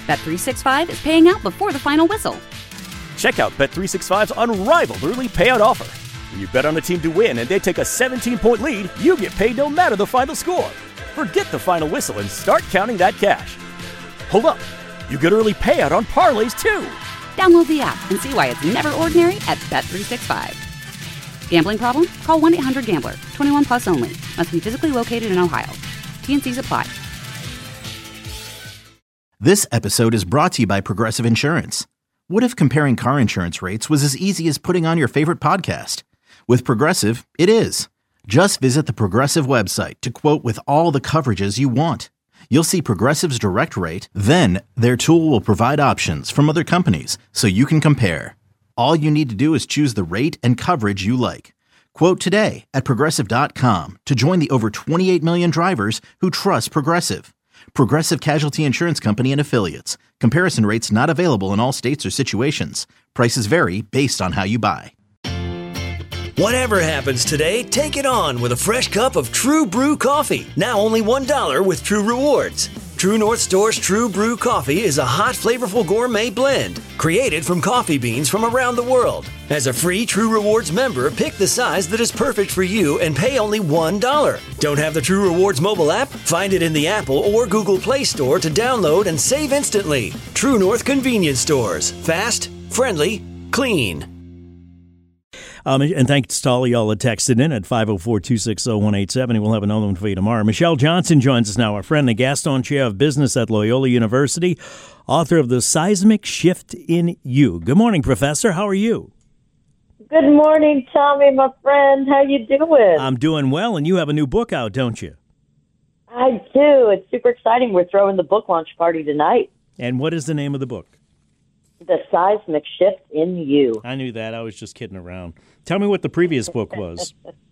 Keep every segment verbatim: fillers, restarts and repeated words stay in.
Bet three sixty-five is paying out before the final whistle. Check out Bet three sixty-five's unrivaled early payout offer. When you bet on a team to win and they take a seventeen-point lead, you get paid no matter the final score. Forget the final whistle and start counting that cash. Hold up. You get early payout on parlays, too. Download the app and see why it's never ordinary at Bet three sixty-five. Gambling problem? Call one eight hundred gambler. twenty-one plus only. Must be physically located in Ohio. T N Cs apply. This episode is brought to you by Progressive Insurance. What if comparing car insurance rates was as easy as putting on your favorite podcast? With Progressive, it is. Just visit the Progressive website to quote with all the coverages you want. You'll see Progressive's direct rate, then their tool will provide options from other companies so you can compare. All you need to do is choose the rate and coverage you like. Quote today at Progressive dot com to join the over twenty-eight million drivers who trust Progressive. Progressive Casualty Insurance Company and Affiliates. Comparison rates not available in all states or situations. Prices vary based on how you buy. Whatever happens today, take it on with a fresh cup of True Brew coffee. Now only one dollar with True Rewards. True North Store's True Brew coffee is a hot, flavorful gourmet blend created from coffee beans from around the world. As a free True Rewards member, pick the size that is perfect for you and pay only one dollar. Don't have the True Rewards mobile app? Find it in the Apple or Google Play Store to download and save instantly. True North Convenience Stores. Fast, friendly, clean. Um, and thanks to all of y'all that texted in at five oh four, two six oh, one eight seven oh. We'll have another one for you tomorrow. Michelle Johnson joins us now, our friend, the Gaston Chair of Business at Loyola University, author of The Seismic Shift in You. Good morning, Professor. How are you? Good morning, Tommy, my friend. How you doing? I'm doing well, and you have a new book out, don't you? I do. It's super exciting. We're throwing the book launch party tonight. And what is the name of the book? The Seismic Shift in You. I knew that. I was just kidding around. Tell me what the previous book was.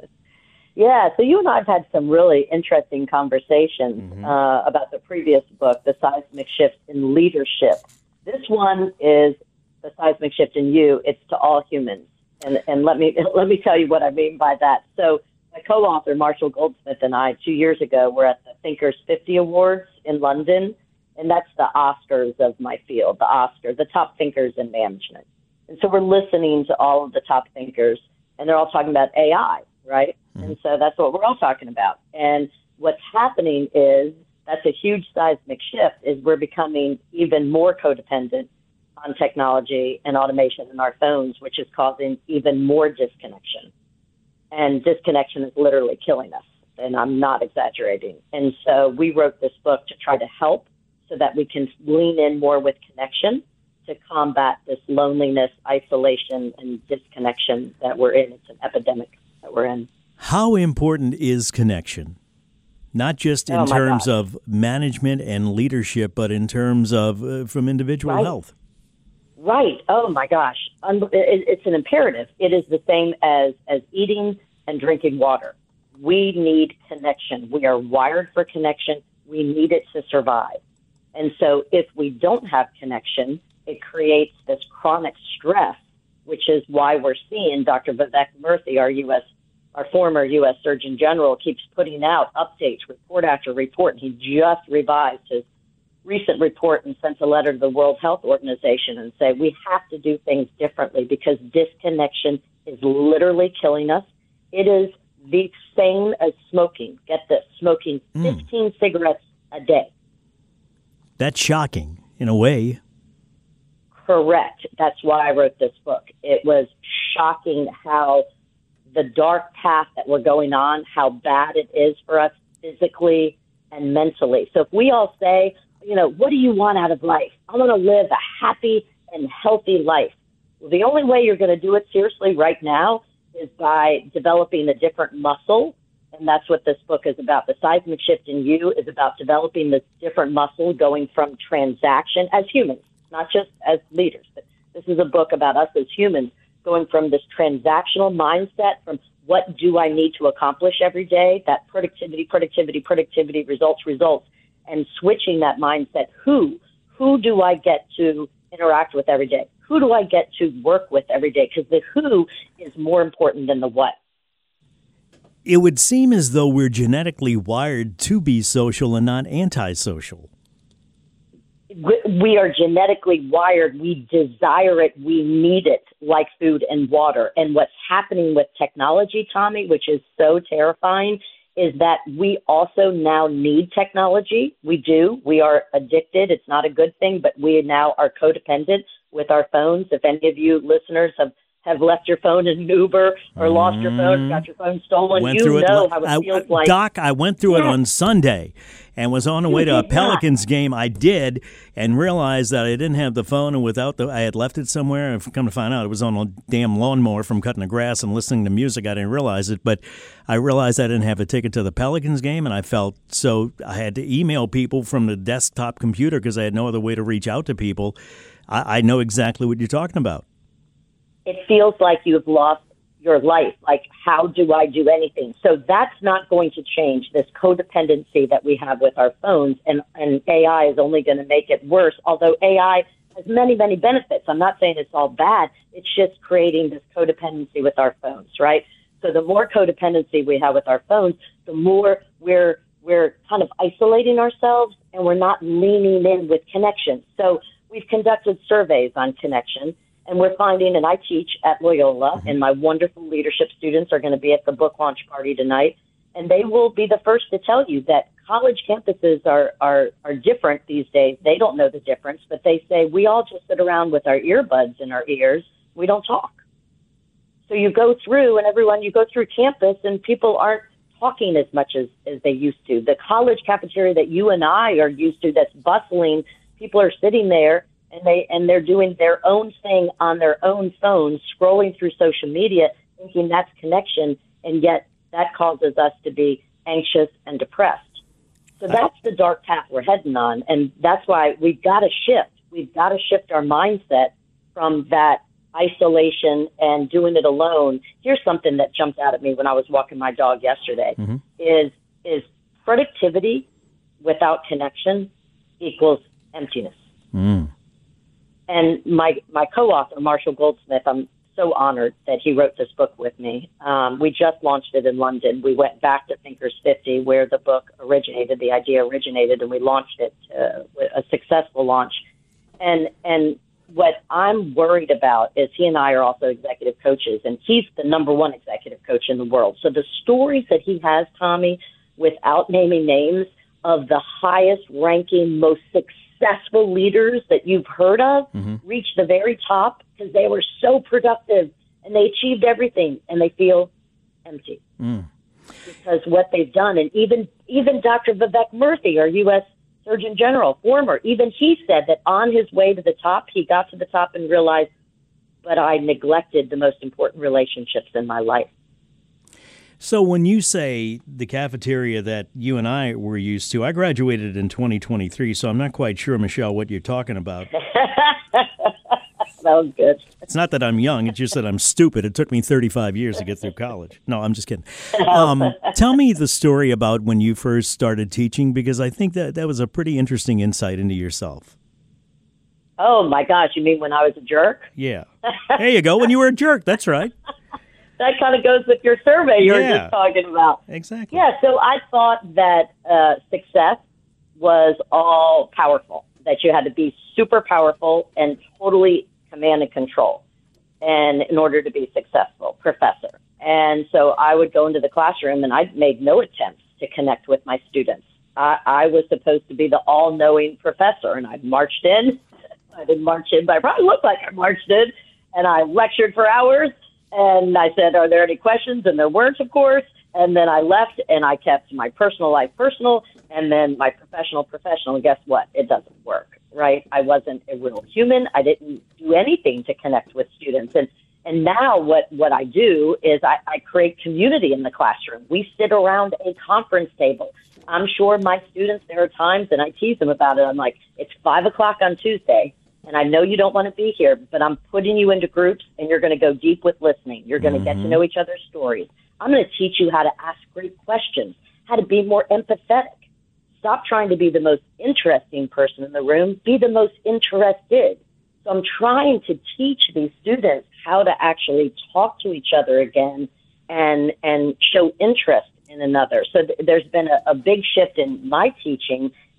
Yeah, so you and I have had some really interesting conversations Mm-hmm. uh, about the previous book, The Seismic Shift in Leadership. This one is The Seismic Shift in You. It's to all humans. And and let me let me tell you what I mean by that. So my co-author, Marshall Goldsmith, and I, two years ago, were at the Thinkers fifty Awards in London. And that's the Oscars of my field, the Oscar, the top thinkers in management. And so we're listening to all of the top thinkers, and they're all talking about A I, right? Mm-hmm. And so that's what we're all talking about. And what's happening is that's a huge seismic shift, is we're becoming even more codependent on technology and automation in our phones, which is causing even more disconnection. And disconnection is literally killing us, and I'm not exaggerating. And so we wrote this book to try to help so that we can lean in more with connection to combat this loneliness, isolation, and disconnection that we're in. It's an epidemic that we're in. How important is connection? Not just in oh terms God. of management and leadership, but in terms of uh, from individual right. health. Right. Oh, my gosh. It's an imperative. It is the same as, as eating and drinking water. We need connection. We are wired for connection. We need it to survive. And so if we don't have connection, it creates this chronic stress, which is why we're seeing Doctor Vivek Murthy, our U S, our former U S Surgeon General, keeps putting out updates, report after report. He just revised his recent report and sent a letter to the World Health Organization and say we have to do things differently because disconnection is literally killing us. It is the same as smoking. Get this, smoking fifteen mm. cigarettes a day. That's shocking, in a way. Correct. That's why I wrote this book. It was shocking how the dark path that we're going on, how bad it is for us physically and mentally. So if we all say, you know, what do you want out of life? I want to live a happy and healthy life. Well, the only way you're going to do it seriously right now is by developing a different muscle. And that's what this book is about. The Seismic Shift in You is about developing this different muscle, going from transaction as humans, not just as leaders. But this is a book about us as humans, going from this transactional mindset, from what do I need to accomplish every day, that productivity, productivity, productivity, results, results, and switching that mindset. Who, who do I get to interact with every day? Who do I get to work with every day? Because the who is more important than the what. It would seem as though we're genetically wired to be social and not antisocial. we are genetically wired. We desire it. We need it like food and water. And what's happening with technology, Tommy, which is so terrifying, is that we also now need technology. We do. We are addicted. It's not a good thing, but we now are codependent with our phones. If any of you listeners have, have left your phone in an Uber or mm. lost your phone, got your phone stolen, went you know it, how it I, feels like. Doc, I went through yeah. it on Sunday and was on the way to a Pelicans game. I did and realized that I didn't have the phone, and without the, I had left it somewhere. I've come to find out it was on a damn lawnmower from cutting the grass and listening to music. I didn't realize it, but I realized I didn't have a ticket to the Pelicans game, and I felt so I had to email people from the desktop computer because I had no other way to reach out to people. I, I know exactly what you're talking about. It feels like you've lost your life. Like, how do I do anything? So that's not going to change, this codependency that we have with our phones, and, and A I is only going to make it worse, although A I has many, many benefits. I'm not saying it's all bad. It's just creating this codependency with our phones, right? So the more codependency we have with our phones, the more we're we're kind of isolating ourselves, and we're not leaning in with connection. So we've conducted surveys on connection, and we're finding, and I teach at Loyola, mm-hmm. and my wonderful leadership students are going to be at the book launch party tonight, and they will be the first to tell you that college campuses are, are, are different these days. They don't know the difference, but they say we all just sit around with our earbuds in our ears. We don't talk. So you go through, and everyone, you go through campus, and people aren't talking as much as, as they used to. The college cafeteria that you and I are used to, that's bustling, people are sitting there, and they and they're doing their own thing on their own phones, scrolling through social media, thinking that's connection, and yet that causes us to be anxious and depressed. So that's the dark path we're heading on, and that's why we've got to shift. We've got to shift our mindset from that isolation and doing it alone. Here's something that jumped out at me when I was walking my dog yesterday, mm-hmm. is is productivity without connection equals emptiness. Mm. And my, my co-author, Marshall Goldsmith, I'm so honored that he wrote this book with me. Um, we just launched it in London. We went back to Thinkers fifty, where the book originated, the idea originated, and we launched it, uh, a successful launch. And and what I'm worried about is he and I are also executive coaches, and he's the number one executive coach in the world. So the stories that he has, Tommy, without naming names, of the highest ranking, most successful leaders that you've heard of, mm-hmm. reach the very top because they were so productive and they achieved everything, and they feel empty mm. because what they've done. And even even Doctor Vivek Murthy, our U S Surgeon General, former, even he said that on his way to the top, he got to the top and realized, but I neglected the most important relationships in my life. So when you say the cafeteria that you and I were used to, I graduated in twenty twenty-three, so I'm not quite sure, Michelle, what you're talking about. That was good. It's not that I'm young, it's just that I'm stupid. It took me thirty-five years to get through college. No, I'm just kidding. Um, tell me the story about when you first started teaching, because I think that that was a pretty interesting insight into yourself. Oh, my gosh. You mean when I was a jerk? Yeah. There you go. When you were a jerk. That's right. That kind of goes with your survey you yeah. were just talking about. Exactly. Yeah, so I thought that uh, success was all powerful, that you had to be super powerful and totally command and control, and in order to be successful, professor. And so I would go into the classroom, and I made no attempts to connect with my students. I, I was supposed to be the all-knowing professor, and I marched in. I didn't march in, but I probably looked like I marched in, and I lectured for hours. And I said, are there any questions? And there weren't, of course. And then I left, and I kept my personal life personal, and then my professional professional. And guess what? It doesn't work, right? I wasn't a real human. I didn't do anything to connect with students. And and now what, what I do is I, I create community in the classroom. We sit around a conference table. I'm sure my students, there are times, and I tease them about it, I'm like, it's five o'clock on Tuesday, and I know you don't want to be here, but I'm putting you into groups, and you're going to go deep with listening. You're going to mm-hmm. get to know each other's stories. I'm going to teach you how to ask great questions, how to be more empathetic. Stop trying to be the most interesting person in the room. Be the most interested. So I'm trying to teach these students how to actually talk to each other again and and show interest in another. So th- there's been a, a big shift in my teaching,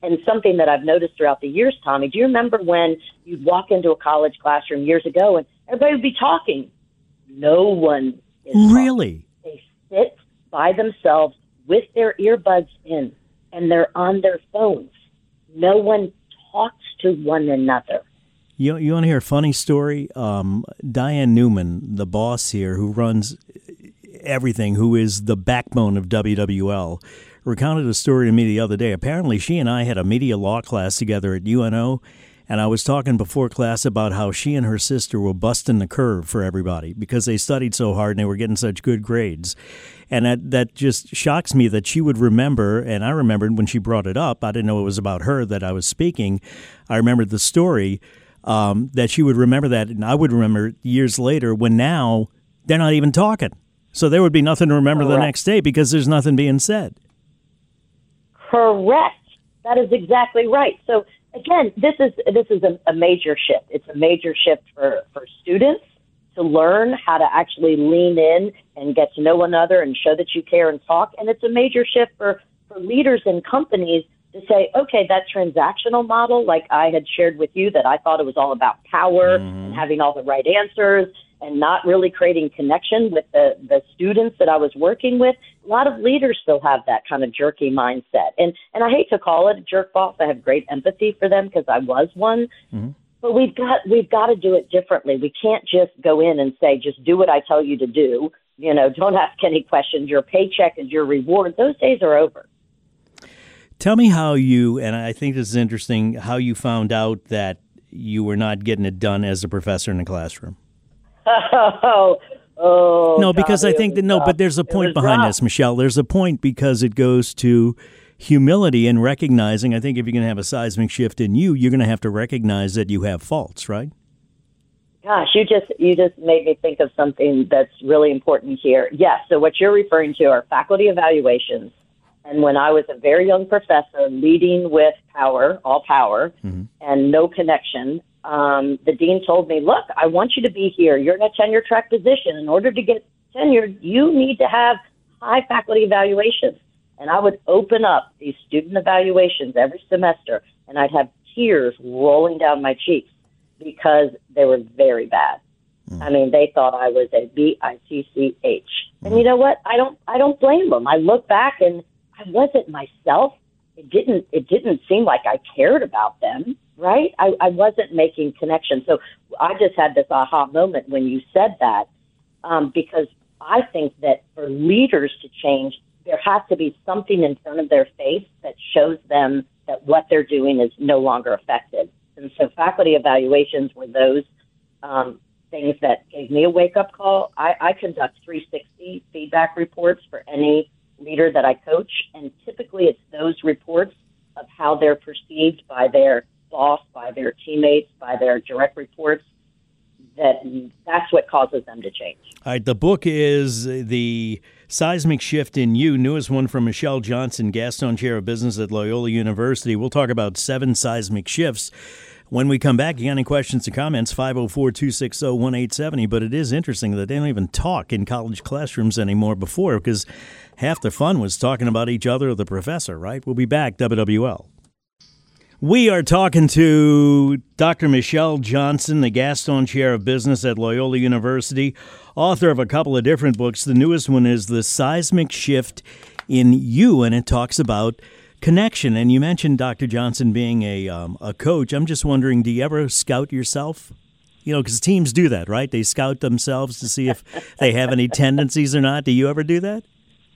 and something that I've noticed throughout the years, Tommy, do you remember when you'd walk into a college classroom years ago and everybody would be talking? No one is Really? Talking. They sit by themselves with their earbuds in, and they're on their phones. No one talks to one another. You you want to hear a funny story? Um, Diane Newman, the boss here, who runs everything, who is the backbone of W W L, recounted a story to me the other day. Apparently, she and I had a media law class together at U N O, and I was talking before class about how she and her sister were busting the curve for everybody because they studied so hard and they were getting such good grades. And that, that just shocks me that she would remember, and I remembered when she brought it up, I didn't know it was about her that I was speaking. I remembered the story, um, that she would remember that, and I would remember years later when now they're not even talking. So there would be nothing to remember Correct. the next day because there's nothing being said. Correct. That is exactly right. So again, this is this is a, a major shift. It's a major shift for, for students to learn how to actually lean in and get to know one another and show that you care and talk. And it's a major shift for, for leaders in companies to say, okay, that transactional model, like I had shared with you, that I thought it was all about power mm-hmm. and having all the right answers and not really creating connection with the, the students that I was working with. A lot of leaders still have that kind of jerky mindset. And and I hate to call it a jerk boss. I have great empathy for them because I was one. Mm-hmm. But we've got we've got to do it differently. We can't just go in and say, just do what I tell you to do. You know, don't ask any questions. Your paycheck is your reward. Those days are over. Tell me how you, and I think this is interesting, how you found out that you were not getting it done as a professor in the classroom. Oh, oh. No, because God, I think that, no, but there's a point behind rough. this, Michelle. There's a point because it goes to humility and recognizing. I think if you're going to have a seismic shift in you, you're going to have to recognize that you have faults, right? Gosh, you just you just made me think of something that's really important here. Yes, so what you're referring to are faculty evaluations. And when I was a very young professor leading with power, all power, mm-hmm. and no connection, um, the dean told me, look, I want you to be here. You're in a tenure track position. In order to get tenured, you need to have high faculty evaluations. And I would open up these student evaluations every semester, and I'd have tears rolling down my cheeks because they were very bad. Mm. I mean, they thought I was a B I T C H. Mm. And you know what? I don't I don't blame them. I look back and I wasn't myself. It didn't it didn't seem like I cared about them, right? I, I wasn't making connections. So I just had this aha moment when you said that, um, because I think that for leaders to change, there has to be something in front of their face that shows them that what they're doing is no longer effective. And so faculty evaluations were those um, things that gave me a wake-up call. I, I conduct three sixty feedback reports for any leader that I coach, and typically it's those reports of how they're perceived by their boss, by their teammates, by their direct reports, that that's what causes them to change. All right, the book is The Seismic Shift in You, newest one from Michelle Johnson, Gaston Chair of Business at Loyola University. We'll talk about seven seismic shifts. When we come back, you got any questions or comments, five oh four, two six oh, one eight seven oh. But it is interesting that they don't even talk in college classrooms anymore before, because half the fun was talking about each other or the professor, right? We'll be back, W W L. We are talking to Doctor Michelle Johnson, the Gaston Chair of Business at Loyola University, author of a couple of different books. The newest one is The Seismic Shift in You, and it talks about connection. And you mentioned Doctor Johnson being a um, a coach. I'm just wondering, do you ever scout yourself? You know, because teams do that, right? They scout themselves to see if they have any tendencies or not. Do you ever do that?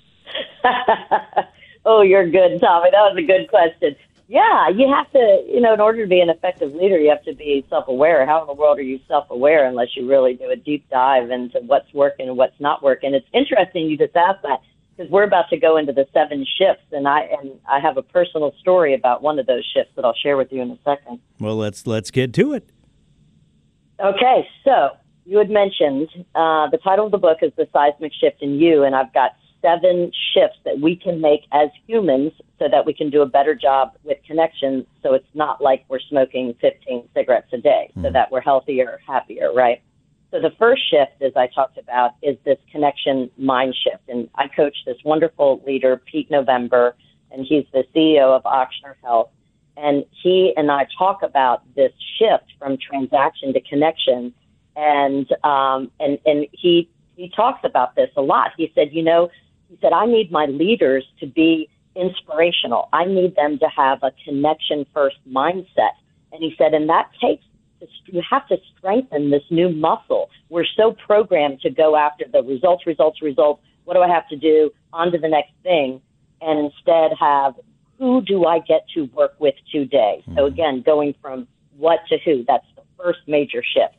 Oh, you're good, Tommy. That was a good question. Yeah, you have to, you know, in order to be an effective leader, you have to be self-aware. How in the world are you self-aware unless you really do a deep dive into what's working and what's not working? It's interesting you just asked that, because we're about to go into the seven shifts, and I and I have a personal story about one of those shifts that I'll share with you in a second. Well, let's let's get to it. Okay, so you had mentioned uh, the title of the book is The Seismic Shift in You, and I've got seven shifts that we can make as humans so that we can do a better job with connection, so it's not like we're smoking fifteen cigarettes a day, mm. so that we're healthier, happier, right? So the first shift, as I talked about, is this connection mind shift. And I coach this wonderful leader, Pete November, and he's the C E O of Ochsner Health. And he and I talk about this shift from transaction to connection. And um, and and he he talks about this a lot. He said, you know, he said, I need my leaders to be inspirational. I need them to have a connection-first mindset. And he said, and that takes, you have to strengthen this new muscle. We're so programmed to go after the results, results, results. What do I have to do? On to the next thing. And instead have, who do I get to work with today? Mm-hmm. So again, going from what to who, that's the first major shift.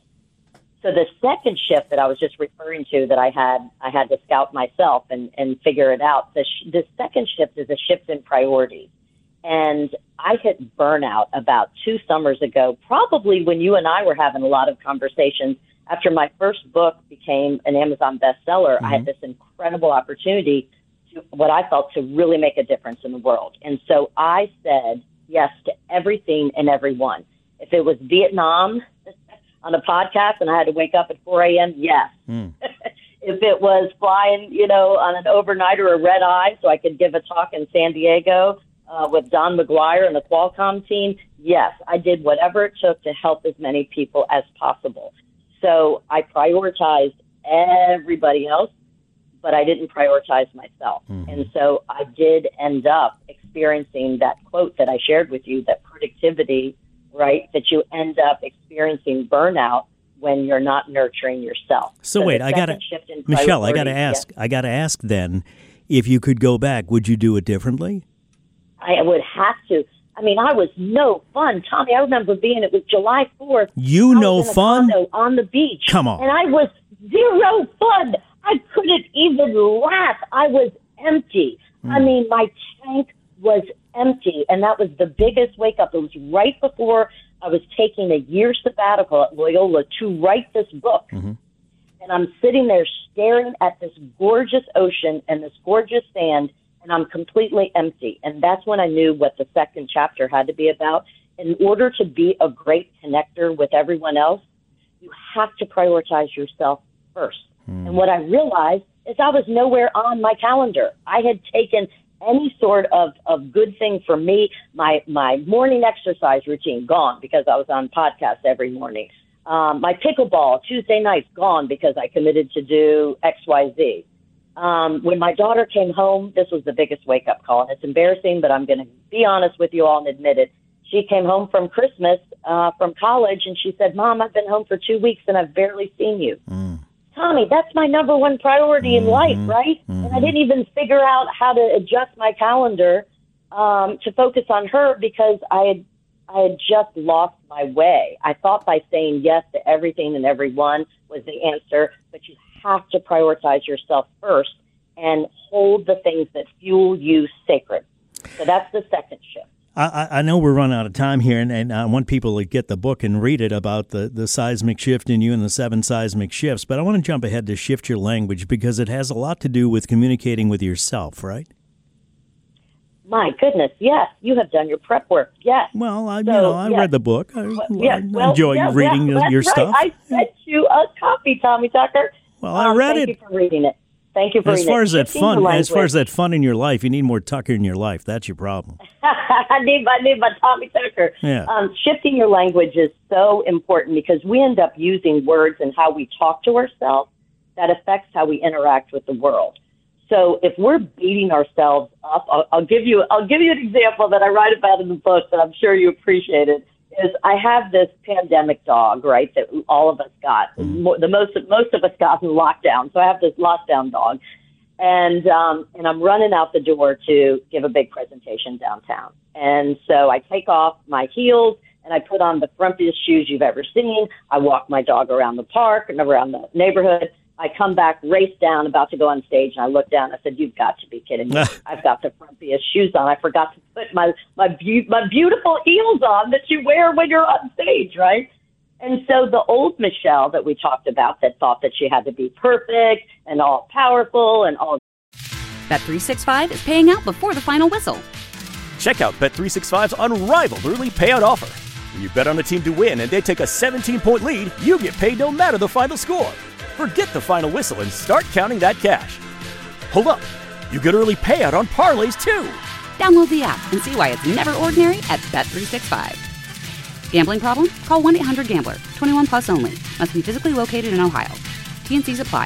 So the second shift that I was just referring to that I had, I had to scout myself and, and figure it out. The, sh- the second shift is a shift in priorities. And I hit burnout about two summers ago, probably when you and I were having a lot of conversations. After my first book became an Amazon bestseller, mm-hmm. I had this incredible opportunity to what I felt to really make a difference in the world. And so I said yes to everything and everyone. If it was Vietnam on a podcast and I had to wake up at four a.m., yes. Mm. If it was flying, you know, on an overnight or a red eye so I could give a talk in San Diego uh, with Don McGuire and the Qualcomm team, yes, I did whatever it took to help as many people as possible. So I prioritized everybody else, but I didn't prioritize myself. Mm-hmm. And so I did end up experiencing that quote that I shared with you, that productivity, right, that you end up experiencing burnout when you're not nurturing yourself. So, so wait, I gotta, Michelle, I gotta ask, yes. I gotta ask then, if you could go back, would you do it differently? I would have to. I mean, I was no fun. Tommy, I remember being, it was July fourth. You no fun? On the beach. Come on. And I was zero fun. I couldn't even laugh. I was empty. Mm. I mean, my tank was empty, and that was the biggest wake up. It was right before I was taking a year sabbatical at Loyola to write this book. Mm-hmm. And I'm sitting there staring at this gorgeous ocean and this gorgeous sand, and I'm completely empty. And that's when I knew what the second chapter had to be about. In order to be a great connector with everyone else, you have to prioritize yourself first. Mm. And what I realized is I was nowhere on my calendar. I had taken any sort of, of good thing for me. My my morning exercise routine, gone because I was on podcasts every morning. Um, my pickleball Tuesday nights, gone because I committed to do X Y Z. Um, when my daughter came home, this was the biggest wake-up call. And it's embarrassing, but I'm going to be honest with you all and admit it. She came home from Christmas uh, from college, and she said, Mom, I've been home for two weeks, and I've barely seen you. Mm. Tommy, that's my number one priority mm-hmm. in life, right? Mm-hmm. And I didn't even figure out how to adjust my calendar um, to focus on her because I had I had just lost my way. I thought by saying yes to everything and everyone was the answer, but you have to prioritize yourself first and hold the things that fuel you sacred. So that's the second shift. I, I know we're running out of time here, and, and I want people to get the book and read it about the, the seismic shift in you and the seven seismic shifts. But I want to jump ahead to Shift Your Language because it has a lot to do with communicating with yourself, right? My goodness, yes. You have done your prep work, yes. Well, I, so, you know, I yes. read the book. I, well, yes. well, I enjoy yeah, reading yeah, your that's stuff. Right. I sent you a copy, Tommy Tucker. Well, I read um, thank it. Thank you for reading it. Thank you for as reading far it. as that fun, as far as that fun in your life, you need more Tucker in your life. That's your problem. I need, I need my Tommy Tucker. Yeah. Um, shifting your language is so important because we end up using words and how we talk to ourselves that affects how we interact with the world. So if we're beating ourselves up, I'll, I'll give you, I'll give you an example that I write about in the book that I'm sure you appreciate it. Is I have this pandemic dog, right, that all of us got. The most most of us got in lockdown. So I have this lockdown dog. And um, and I'm running out the door to give a big presentation downtown. And so I take off my heels and I put on the frumpiest shoes you've ever seen. I walk my dog around the park and around the neighborhood. I come back, race down, about to go on stage, and I look down. I said, "You've got to be kidding me! I've got the frumpiest shoes on. I forgot to put my my be- my beautiful heels on that you wear when you're on stage, right?" And so the old Michelle that we talked about that thought that she had to be perfect and all powerful and all. Bet three sixty-five is paying out before the final whistle. Check out Bet three sixty-five's unrivaled early payout offer. When you bet on a team to win and they take a seventeen-point lead, you get paid no matter the final score. Forget the final whistle and start counting that cash. Hold up. You get early payout on parlays, too. Download the app and see why it's never ordinary at Bet three sixty-five. Gambling problem? Call one eight hundred gambler. twenty-one plus only. Must be physically located in Ohio. T N Cs apply.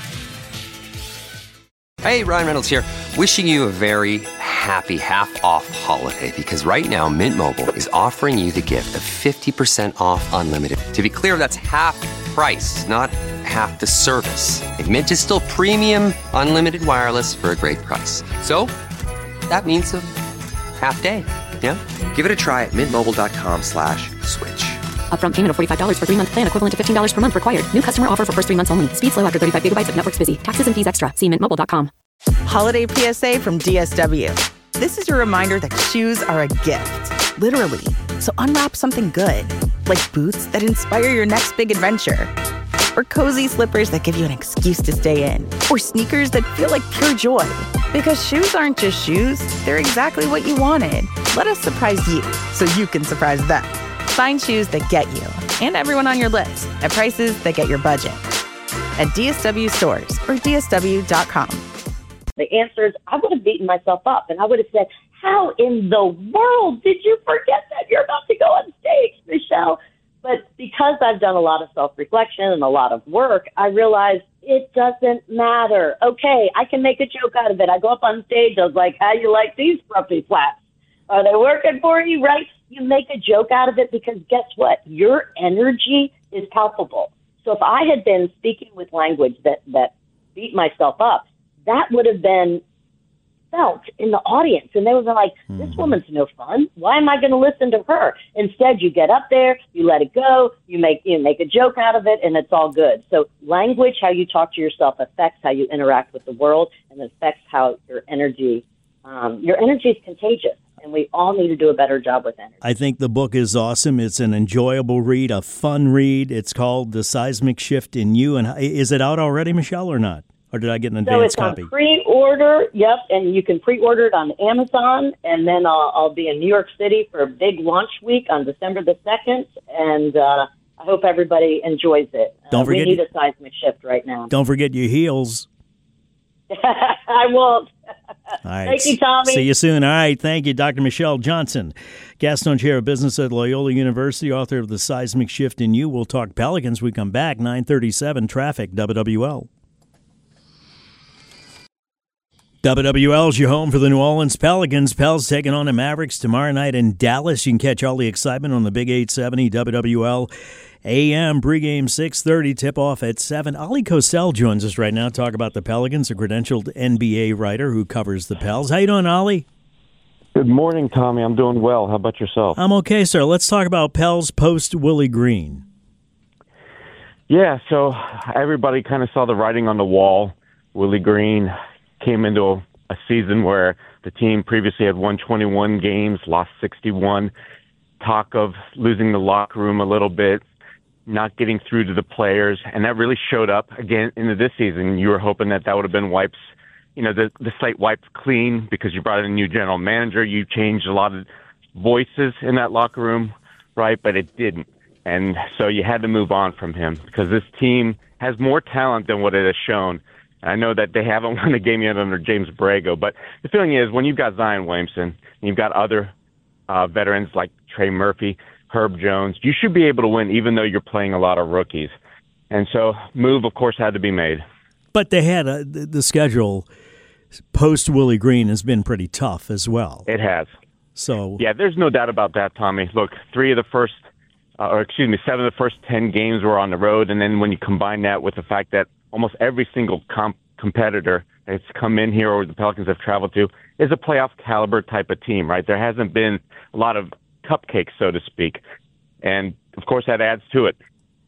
Hey, Ryan Reynolds here. Wishing you a very happy half-off holiday because right now Mint Mobile is offering you the gift of fifty percent off unlimited. To be clear, that's half price, not half the service. And Mint is still premium unlimited wireless for a great price. So that means a half day. Yeah? Give it a try at mintmobile.com slash switch. Upfront payment of forty-five dollars for three-month plan equivalent to fifteen dollars per month required. New customer offer for first three months only. Speed slow after thirty-five gigabytes if network's busy. Taxes and fees extra. See mint mobile dot com. Holiday P S A from D S W. This is your reminder that shoes are a gift. Literally. So unwrap something good. Like boots that inspire your next big adventure. Or cozy slippers that give you an excuse to stay in. Or sneakers that feel like pure joy. Because shoes aren't just shoes. They're exactly what you wanted. Let us surprise you so you can surprise them. Find shoes that get you and everyone on your list at prices that get your budget. At D S W stores or D S W dot com. The answers, I would have beaten myself up and I would have said, how in the world did you forget that you're about to go on stage, Michelle? But because I've done a lot of self-reflection and a lot of work, I realized it doesn't matter. Okay, I can make a joke out of it. I go up on stage, I was like, how you like these frumpy flats? Are they working for you, right? You make a joke out of it because guess what? Your energy is palpable. So if I had been speaking with language that, that beat myself up, that would have been felt in the audience. And they would be like, this woman's no fun. Why am I going to listen to her? Instead, you get up there, you let it go, you make you make a joke out of it, and it's all good. So language, how you talk to yourself, affects how you interact with the world, and it affects how your energy, um, your energy is contagious. And we all need to do a better job with energy. I think the book is awesome. It's an enjoyable read, a fun read. It's called The Seismic Shift in You. And is it out already, Michelle, or not? Or did I get an advance so it's copy? On pre-order, yep, and you can pre-order it on Amazon. And then I'll, I'll be in New York City for a big launch week on December the second. And uh, I hope everybody enjoys it. Don't uh, forget we need a seismic shift right now. Don't forget your heels. I won't. All right. Thank you, Tommy. See you soon. All right. Thank you, Doctor Michelle Johnson, Gaston Chair of Business at Loyola University, author of The Seismic Shift in You. We'll talk Pelicans. We come back, nine thirty-seven, traffic, W W L. W W L is your home for the New Orleans Pelicans. Pels taking on the Mavericks tomorrow night in Dallas. You can catch all the excitement on the Big eight seventy W W L A M. Pregame six thirty, tip-off at seven. Ali Cosell joins us right now to talk about the Pelicans, a credentialed N B A writer who covers the Pels. How you doing, Ali? Good morning, Tommy. I'm doing well. How about yourself? I'm okay, sir. Let's talk about Pels post-Willie Green. Yeah, so everybody kind of saw the writing on the wall. Willie Green came into a, a season where the team previously had won twenty-one games, lost sixty-one. Talk of losing the locker room a little bit, not getting through to the players, and that really showed up again into this season. You were hoping that that would have been wipes, you know, the, the slate wiped clean because you brought in a new general manager. You changed a lot of voices in that locker room, right? But it didn't. And so you had to move on from him because this team has more talent than what it has shown. I know that they haven't won a game yet under James Borrego, but the feeling is when you've got Zion Williamson and you've got other uh, veterans like Trey Murphy, Herb Jones, you should be able to win even though you're playing a lot of rookies. And so move, of course, had to be made. But they had a, the schedule post-Willie Green has been pretty tough as well. It has. So yeah, there's no doubt about that, Tommy. Look, three of the first, uh, or excuse me, seven of the first ten games were on the road, and then when you combine that with the fact that almost every single comp competitor that's come in here or the Pelicans have traveled to is a playoff caliber type of team, right? There hasn't been a lot of cupcakes, so to speak. And, of course, that adds to it.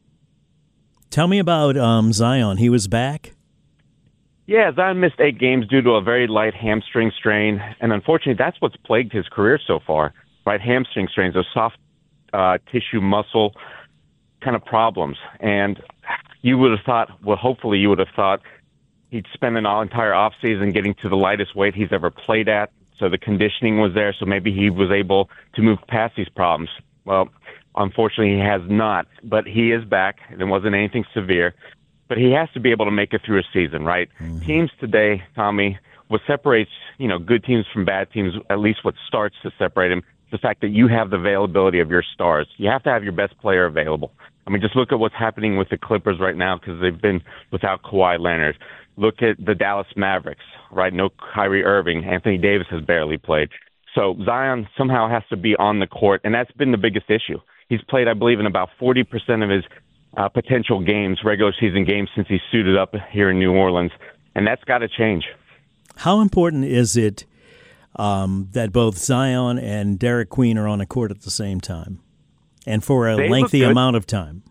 Tell me about um, Zion. He was back? Yeah, Zion missed eight games due to a very light hamstring strain. And, unfortunately, that's what's plagued his career so far, right? Hamstring strains, those soft uh, tissue muscle kind of problems. And you would have thought, well, hopefully you would have thought he'd spend an entire offseason getting to the lightest weight he's ever played at. So the conditioning was there, so maybe he was able to move past these problems. Well, unfortunately, he has not, but he is back, and it wasn't anything severe. But he has to be able to make it through a season, right? Mm-hmm. Teams today, Tommy, what separates, you know, good teams from bad teams, at least what starts to separate them, is the fact that you have the availability of your stars. You have to have your best player available. I mean, just look at what's happening with the Clippers right now because they've been without Kawhi Leonard. Look at the Dallas Mavericks, right? No Kyrie Irving. Anthony Davis has barely played. So Zion somehow has to be on the court, and that's been the biggest issue. He's played, I believe, in about forty percent of his uh, potential games, regular season games, since he suited up here in New Orleans, and that's got to change. How important is it um, that both Zion and Derek Queen are on the court at the same time and for a They lengthy amount of time?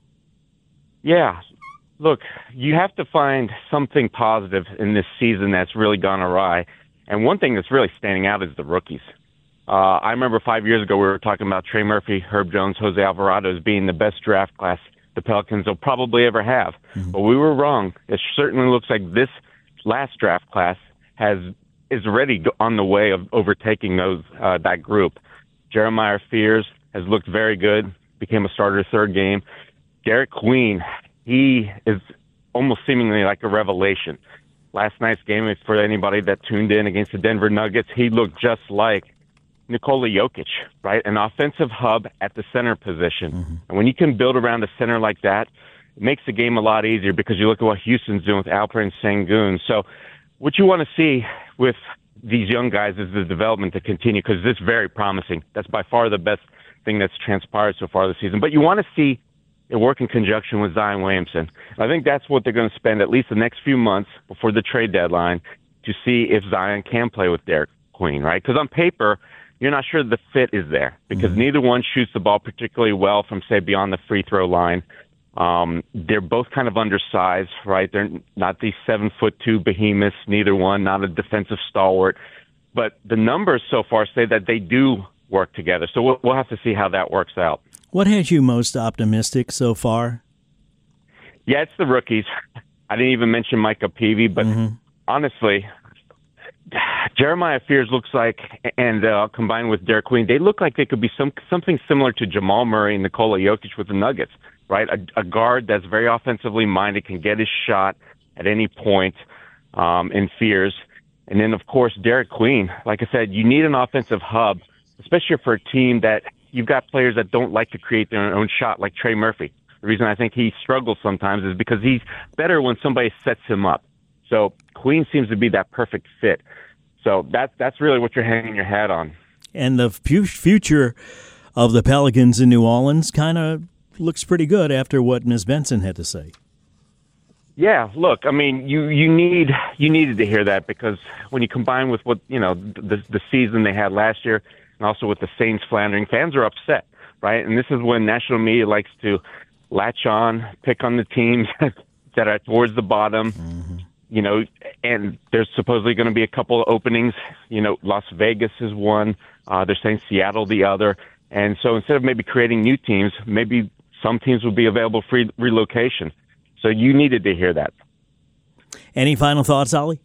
Yeah. Look, you have to find something positive in this season that's really gone awry. And one thing that's really standing out is the rookies. Uh, I remember five years ago we were talking about Trey Murphy, Herb Jones, Jose Alvarado as being the best draft class the Pelicans will probably ever have. Mm-hmm. But we were wrong. It certainly looks like this last draft class has is already on the way of overtaking those uh, that group. Jeremiah Fears has looked very good, became a starter third game. Derek Queen, he is almost seemingly like a revelation. Last night's game, for anybody that tuned in against the Denver Nuggets, he looked just like Nikola Jokic, right? An offensive hub at the center position. Mm-hmm. And when you can build around a center like that, it makes the game a lot easier because you look at what Houston's doing with Alperen Sengun. So what you want to see with these young guys is the development to continue because it's very promising. That's by far the best thing that's transpired so far this season. But you want to see it work in conjunction with Zion Williamson. I think that's what they're going to spend at least the next few months before the trade deadline to see if Zion can play with Derek Queen, right? Because on paper, you're not sure the fit is there because mm-hmm. neither one shoots the ball particularly well from, say, beyond the free throw line. Um, they're both kind of undersized, right? They're not these seven foot two behemoths, neither one, not a defensive stalwart. But the numbers so far say that they do work together. So we'll, we'll have to see how that works out. What has you most optimistic so far? Yeah, it's the rookies. I didn't even mention Micah Peavy, but mm-hmm. honestly, Jeremiah Fears looks like, and uh, combined with Derek Queen, they look like they could be some something similar to Jamal Murray and Nikola Jokic with the Nuggets, right? A, a guard that's very offensively minded, can get his shot at any point um, in Fears. And then, of course, Derek Queen. Like I said, you need an offensive hub, especially for a team that you've got players that don't like to create their own shot, like Trey Murphy. The reason I think he struggles sometimes is because he's better when somebody sets him up. So Queen seems to be that perfect fit. So that's that's really what you're hanging your hat on. And the future of the Pelicans in New Orleans kind of looks pretty good after what Miz Benson had to say. Yeah, look, I mean, you, you need you needed to hear that because when you combine with what you know the the season they had last year, and also with the Saints floundering, fans are upset, right? And this is when national media likes to latch on, pick on the teams that are towards the bottom. Mm-hmm. You know, and there's supposedly going to be a couple of openings. You know, Las Vegas is one. Uh, they're saying Seattle the other. And so instead of maybe creating new teams, maybe some teams will be available for relocation. So you needed to hear that. Any final thoughts, Ollie?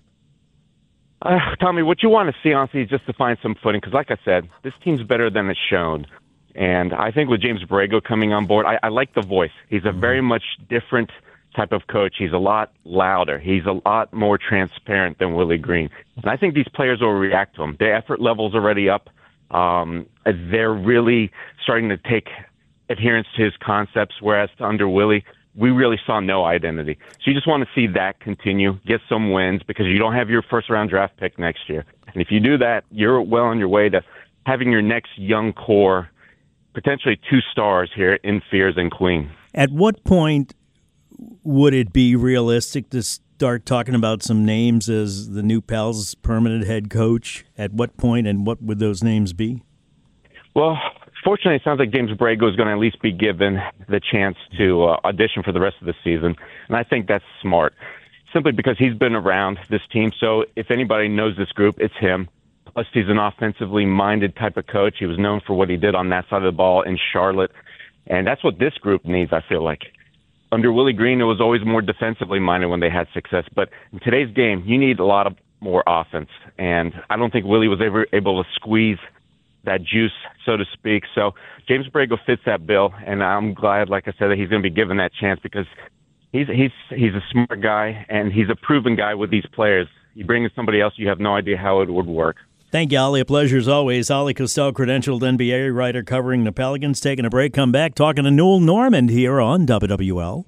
Uh, Tommy, what you want to see, honestly, is just to find some footing. Because like I said, this team's better than it's shown. And I think with James Borrego coming on board, I, I like the voice. He's a mm-hmm. very much different type of coach. He's a lot louder. He's a lot more transparent than Willie Green. And I think these players will react to him. Their effort level's already up. Um, they're really starting to take adherence to his concepts, whereas under Willie, we really saw no identity. So you just want to see that continue, get some wins, because you don't have your first-round draft pick next year. And if you do that, you're well on your way to having your next young core, potentially two stars here in Fears and Queen. At what point would it be realistic to start talking about some names as the new Pels permanent head coach? At what point, and what would those names be? Well, fortunately, it sounds like James Borrego is going to at least be given the chance to uh, audition for the rest of the season, and I think that's smart, simply because he's been around this team. So if anybody knows this group, it's him. Plus, he's an offensively minded type of coach. He was known for what he did on that side of the ball in Charlotte, and that's what this group needs, I feel like. Under Willie Green, it was always more defensively minded when they had success. But in today's game, you need a lot of more offense. And I don't think Willie was ever able to squeeze that juice, so to speak. So James Borrego fits that bill. And I'm glad, like I said, that he's going to be given that chance because he's he's he's a smart guy and he's a proven guy with these players. you bring in somebody else, you have no idea how it would work. Thank you, Ollie. A pleasure as always. Ollie Costel, credentialed N B A writer covering the Pelicans. Taking a break, come back, talking to Newell Normand here on W W L.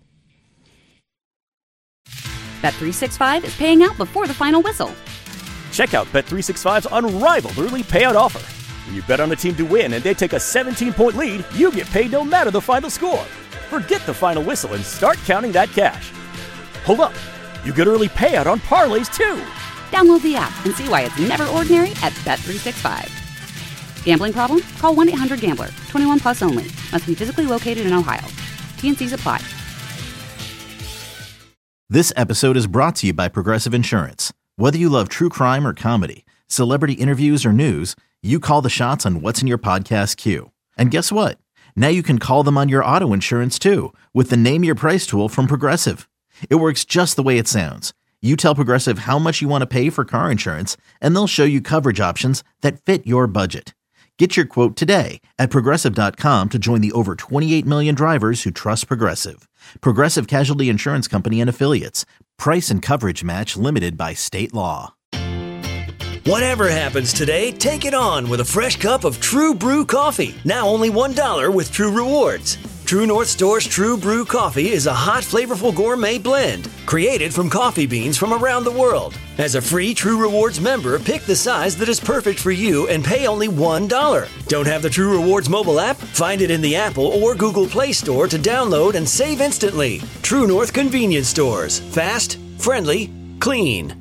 Bet three sixty-five is paying out before the final whistle. Check out Bet three sixty-five's unrivaled early payout offer. When you bet on a team to win and they take a seventeen-point lead, you get paid no matter the final score. Forget the final whistle and start counting that cash. Hold up. You get early payout on parlays, too. Download the app and see why it's never ordinary at Bet three sixty-five. Gambling problem? Call one eight hundred gambler. twenty-one plus only. Must be physically located in Ohio. T N Cs apply. This episode is brought to you by Progressive Insurance. Whether you love true crime or comedy, celebrity interviews or news, you call the shots on what's in your podcast queue. And guess what? Now you can call them on your auto insurance too with the Name Your Price tool from Progressive. It works just the way it sounds. You tell Progressive how much you want to pay for car insurance, and they'll show you coverage options that fit your budget. Get your quote today at Progressive dot com to join the over twenty-eight million drivers who trust Progressive. Progressive Casualty Insurance Company and Affiliates. Price and coverage match limited by state law. Whatever happens today, take it on with a fresh cup of True Brew coffee. Now only one dollar with True Rewards. True North Store's True Brew coffee is a hot, flavorful gourmet blend created from coffee beans from around the world. As a free True Rewards member, pick the size that is perfect for you and pay only one dollar. Don't have the True Rewards mobile app? Find it in the Apple or Google Play Store to download and save instantly. True North Convenience Stores. Fast, friendly, clean.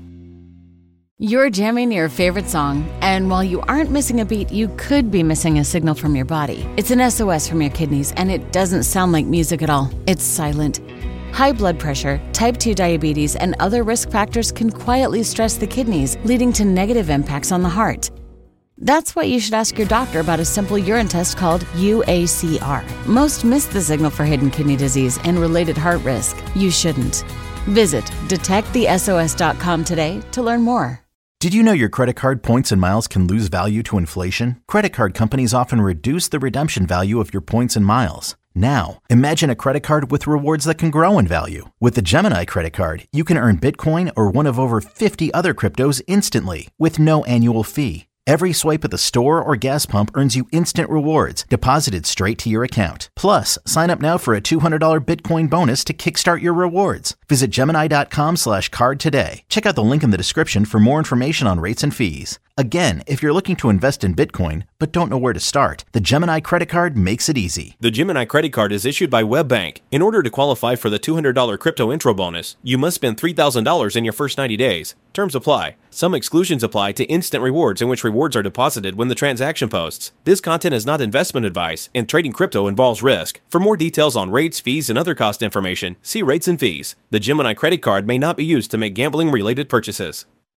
You're jamming your favorite song, and while you aren't missing a beat, you could be missing a signal from your body. It's an S O S from your kidneys, and it doesn't sound like music at all. It's silent. High blood pressure, type two diabetes, and other risk factors can quietly stress the kidneys, leading to negative impacts on the heart. That's why you should ask your doctor about a simple urine test called U A C R. Most miss the signal for hidden kidney disease and related heart risk. You shouldn't. Visit detect the S O S dot com today to learn more. Did you know your credit card points and miles can lose value to inflation? Credit card companies often reduce the redemption value of your points and miles. Now, imagine a credit card with rewards that can grow in value. With the Gemini credit card, you can earn Bitcoin or one of over fifty other cryptos instantly with no annual fee. Every swipe at the store or gas pump earns you instant rewards deposited straight to your account. Plus, sign up now for a two hundred dollars Bitcoin bonus to kickstart your rewards. Visit Gemini dot com slash card today. Check out the link in the description for more information on rates and fees. Again, if you're looking to invest in Bitcoin but don't know where to start, the Gemini credit card makes it easy. The Gemini credit card is issued by WebBank. In order to qualify for the two hundred dollars crypto intro bonus, you must spend three thousand dollars in your first ninety days. Terms apply. Some exclusions apply to instant rewards, in which rewards are deposited when the transaction posts. This content is not investment advice, and trading crypto involves risk. For more details on rates, fees, and other cost information, see rates and fees. The Gemini credit card may not be used to make gambling-related purchases.